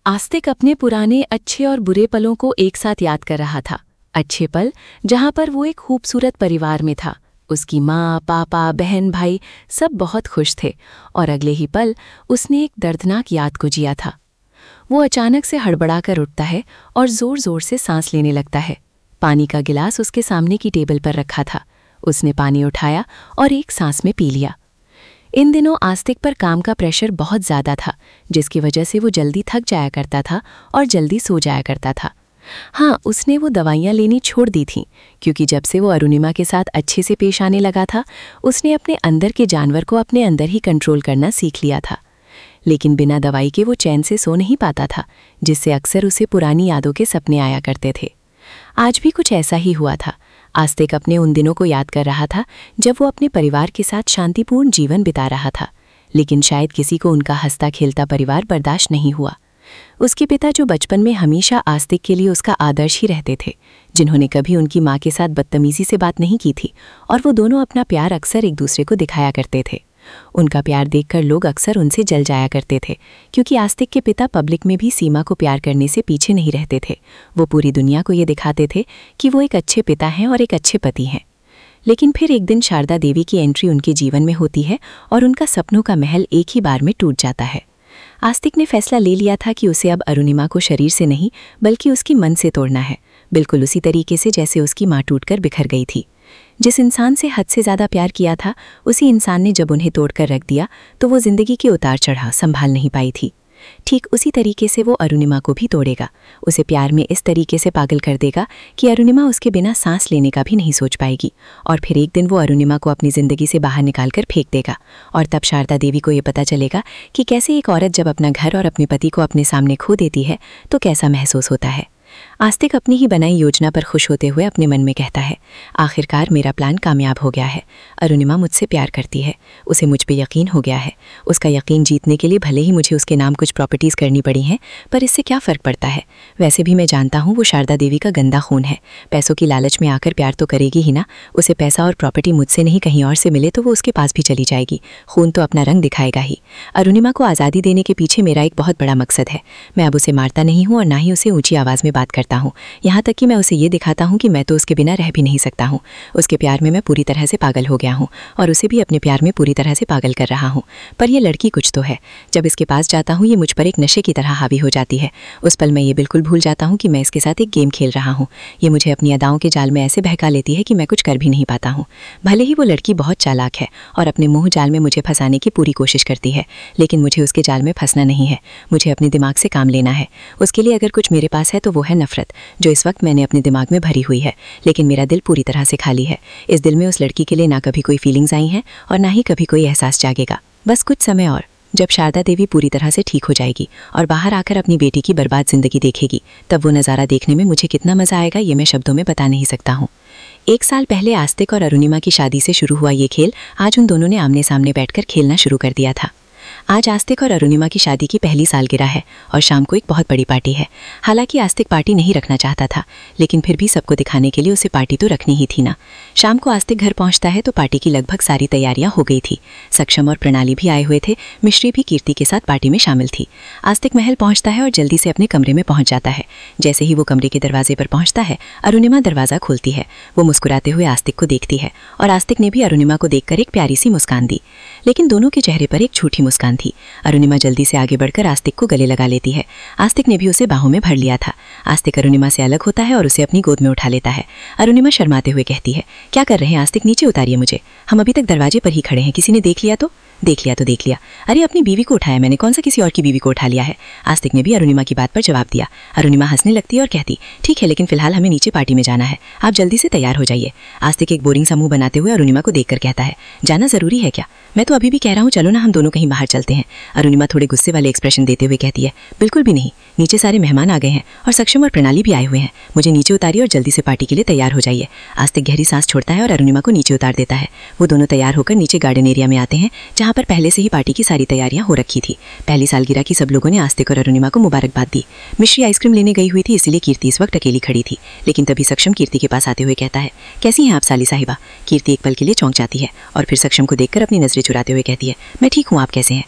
आस्तिक अपने पुराने अच्छे और बुरे पलों को एक साथ याद कर रहा था। अच्छे पल जहां पर वो एक खूबसूरत परिवार में था, उसकी माँ, पापा, बहन, भाई सब बहुत खुश थे। और अगले ही पल उसने एक दर्दनाक याद को जिया था। वो अचानक से हड़बड़ाकर उठता है और जोर जोर से सांस लेने लगता है। पानी का गिलास उसके सामने की टेबल पर रखा था। उसने पानी उठाया और एक सांस में पी लिया। इन दिनों आस्तिक पर काम का प्रेशर बहुत ज़्यादा था, जिसकी वजह से वो जल्दी थक जाया करता था और जल्दी सो जाया करता था। हाँ, उसने वो दवाइयाँ लेनी छोड़ दी थीं, क्योंकि जब से वो अरुणिमा के साथ अच्छे से पेश आने लगा था, उसने अपने अंदर के जानवर को अपने अंदर ही कंट्रोल करना सीख लिया था। लेकिन बिना दवाई के वो चैन से सो नहीं पाता था, जिससे अक्सर उसे पुरानी यादों के सपने आया करते थे। आज भी कुछ ऐसा ही हुआ था। आस्तिक अपने उन दिनों को याद कर रहा था जब वो अपने परिवार के साथ शांतिपूर्ण जीवन बिता रहा था, लेकिन शायद किसी को उनका हंसता खेलता परिवार बर्दाश्त नहीं हुआ। उसके पिता, जो बचपन में हमेशा आस्तिक के लिए उसका आदर्श ही रहते थे, जिन्होंने कभी उनकी माँ के साथ बदतमीजी से बात नहीं की थी, और वो दोनों अपना प्यार अक्सर एक दूसरे को दिखाया करते थे। उनका प्यार देखकर लोग अक्सर उनसे जल जाया करते थे, क्योंकि आस्तिक के पिता पब्लिक में भी सीमा को प्यार करने से पीछे नहीं रहते थे। वो पूरी दुनिया को ये दिखाते थे कि वो एक अच्छे पिता हैं और एक अच्छे पति हैं। लेकिन फिर एक दिन शारदा देवी की एंट्री उनके जीवन में होती है और उनका सपनों का महल एक ही बार में टूट जाता है। आस्तिक ने फैसला ले लिया था कि उसे अब अरुणिमा को शरीर से नहीं बल्कि उसकी मन से तोड़ना है, बिल्कुल उसी तरीके से जैसे उसकी माँ टूटकर बिखर गई थी। जिस इंसान से हद से ज़्यादा प्यार किया था, उसी इंसान ने जब उन्हें तोड़कर रख दिया तो वो ज़िंदगी के उतार चढ़ाव संभाल नहीं पाई थी। ठीक उसी तरीके से वो अरुणिमा को भी तोड़ेगा, उसे प्यार में इस तरीके से पागल कर देगा कि अरुणिमा उसके बिना सांस लेने का भी नहीं सोच पाएगी। और फिर एक दिन वो अरुणिमा को अपनी ज़िंदगी से बाहर निकालकर फेंक देगा। और तब शारदा देवी को ये पता चलेगा कि कैसे एक औरत जब अपना घर और अपने पति को अपने सामने खो देती है तो कैसा महसूस होता है। आस्तिक अपनी ही बनाई योजना पर खुश होते हुए अपने मन में कहता है, आखिरकार मेरा प्लान कामयाब हो गया है। अरुणिमा मुझसे प्यार करती है, उसे मुझ पे यकीन हो गया है। उसका यकीन जीतने के लिए भले ही मुझे उसके नाम कुछ प्रॉपर्टीज़ करनी पड़ी हैं, पर इससे क्या फ़र्क पड़ता है। वैसे भी मैं जानता हूँ वो शारदा देवी का गंदा खून है। पैसों की लालच में आकर प्यार तो करेगी ही ना। उसे पैसा और प्रॉपर्टी मुझसे नहीं कहीं और से मिले तो वो उसके पास भी चली जाएगी। खून तो अपना रंग दिखाएगा ही। अरुणिमा को आज़ादी देने के पीछे मेरा एक बहुत बड़ा मकसद है। मैं अब उसे मारता नहीं हूँ और ना ही उसे ऊँची आवाज़ में बात करता हूँ। यहाँ तक कि मैं उसे ये दिखाता हूँ कि मैं तो उसके बिना रह भी नहीं सकता हूँ। उसके प्यार में मैं पूरी तरह से पागल हो गया हूँ और उसे भी अपने प्यार में पूरी तरह से पागल कर रहा हूँ। पर यह लड़की कुछ तो है। जब इसके पास जाता हूँ ये मुझ पर एक नशे की तरह हावी हो जाती है। उस पल मैं ये बिल्कुल भूल जाता हूँ कि मैं इसके साथ एक गेम खेल रहा हूँ। ये मुझे अपनी अदाओं के जाल में ऐसे बहका लेती है कि मैं कुछ कर भी नहीं पाता हूँ। भले ही वो लड़की बहुत चालाक है और अपने मुँह जाल में मुझे फंसाने की पूरी कोशिश करती है, लेकिन मुझे उसके जाल में फंसना नहीं है। मुझे अपने दिमाग से काम लेना है। उसके लिए अगर कुछ मेरे पास है तो वो है नफरत, जो इस वक्त मैंने अपने दिमाग में भरी हुई है। लेकिन मेरा दिल पूरी तरह से खाली है। इस दिल में उस लड़की के लिए ना कभी कोई फीलिंग्स आई हैं और ना ही कभी कोई एहसास जागेगा। बस कुछ समय और, जब शारदा देवी पूरी तरह से ठीक हो जाएगी और बाहर आकर अपनी बेटी की बर्बाद जिंदगी देखेगी, तब वो नज़ारा देखने में मुझे कितना मज़ा आएगा ये मैं शब्दों में बता नहीं सकता हूँ। 1 साल पहले आस्तिक और अरुणिमा की शादी से शुरू हुआ ये खेल आज उन दोनों ने आमने सामने बैठकर खेलना शुरू कर दिया था। आज आस्तिक और अरुणिमा की शादी की पहली सालगिरह है और शाम को एक बहुत बड़ी पार्टी है। हालांकि आस्तिक पार्टी नहीं रखना चाहता था, लेकिन फिर भी सबको दिखाने के लिए उसे पार्टी तो रखनी ही थी ना। शाम को आस्तिक घर पहुंचता है तो पार्टी की लगभग सारी तैयारियां हो गई थी। सक्षम और प्रणाली भी आए हुए थे। मिश्री भी कीर्ति के साथ पार्टी में शामिल थी। आस्तिक महल पहुंचता है और जल्दी से अपने कमरे में पहुंच जाता है। जैसे ही वो कमरे के दरवाजे पर पहुंचता है, अरुणिमा दरवाज़ा खोलती है। वो मुस्कुराते हुए आस्तिक को देखती है और आस्तिक ने भी अरुणिमा को देखकर एक प्यारी सी मुस्कान दी, लेकिन दोनों के चेहरे पर एक झूठी मुस्कान थी। अरुणिमा जल्दी से आगे बढ़कर आस्तिक को गले लगा लेती है। आस्तिक ने भी उसे बाहों में भर लिया था। आस्तिक अरुणिमा से अलग होता है और उसे अपनी गोद में उठा लेता है। अरुणिमा शर्माते हुए कहती है, क्या कर रहे हैं आस्तिक, नीचे उतारिए मुझे। हम अभी तक दरवाजे पर ही खड़े हैं, किसी ने देख लिया तो? देख लिया तो देख लिया। अरे अपनी बीवी को उठाया मैंने, कौन सा किसी और की बीवी को उठा लिया है। आस्तिक ने भी अरुणिमा की बात पर जवाब दिया। अरुणिमा हंसने लगती है और कहती, ठीक है, लेकिन फिलहाल हमें नीचे पार्टी में जाना है, आप जल्दी से तैयार हो जाइए। आस्तिक एक बोरिंग सा मुंह बनाते हुए अरुणिमा को देखकर कहता है, जाना जरूरी है क्या? मैं तो अभी भी कह रहा हूँ चलो ना, हम दोनों कहीं बाहर चलते हैं। अरुणिमा थोड़े गुस्से वाले एक्सप्रेशन देते हुए कहती है, बिल्कुल भी नहीं, नीचे सारे मेहमान आ गए हैं और सक्षम और प्रणाली भी आए हुए हैं। मुझे नीचे उतारिए और जल्दी से पार्टी के लिए तैयार हो जाइए। आस्तिक गहरी सांस छोड़ता है और अरुणिमा को नीचे उतार देता है। वो दोनों तैयार होकर नीचे गार्डन एरिया में आते हैं, जहाँ पर पहले से ही पार्टी की सारी तैयारियां हो रखी थी। पहली सालगिरह की सब लोगों ने आस्तिक और अरुणिमा को मुबारकबाद दी। मिश्री आइसक्रीम लेने गई हुई थी, इसलिए कीर्ति इस वक्त अकेली खड़ी थी। लेकिन तभी सक्षम कीर्ति के पास आते हुए कहता है, कैसी हैं आप साली साहिबा? कीर्ति एक पल के लिए चौंक जाती है और फिर सक्षम को देखकर अपनी नजरें चुराते हुए कहती है, मैं ठीक हूँ, आप कैसे हैं?